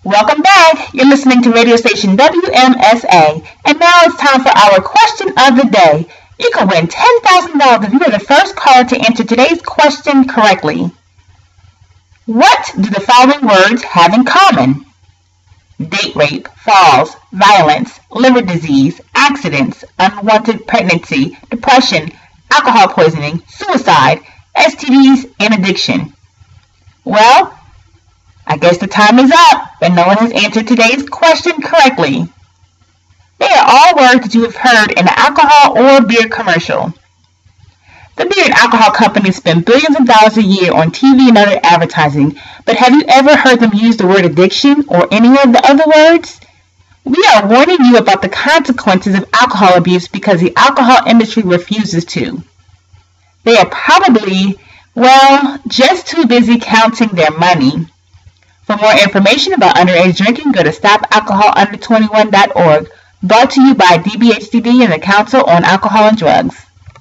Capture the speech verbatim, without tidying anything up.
Welcome back. You're listening to radio station W M S A. And now it's time for our question of the day. You can win ten thousand dollars if you are the first caller to answer today's question correctly. What do the following words have in common? Date rape, falls, violence, liver disease, accidents, unwanted pregnancy, depression, alcohol poisoning, suicide, S T Ds, and addiction. Well, I guess the time is up, but no one has answered today's question correctly. They are all words that you have heard in an alcohol or beer commercial. The beer and alcohol companies spend billions of dollars a year on T V and other advertising, but have you ever heard them use the word addiction or any of the other words? We are warning you about the consequences of alcohol abuse because the alcohol industry refuses to. They are probably, well, just too busy counting their money. For more information about underage drinking, go to stop alcohol under twenty-one dot org. Brought to you by D B H D D and the Council on Alcohol and Drugs.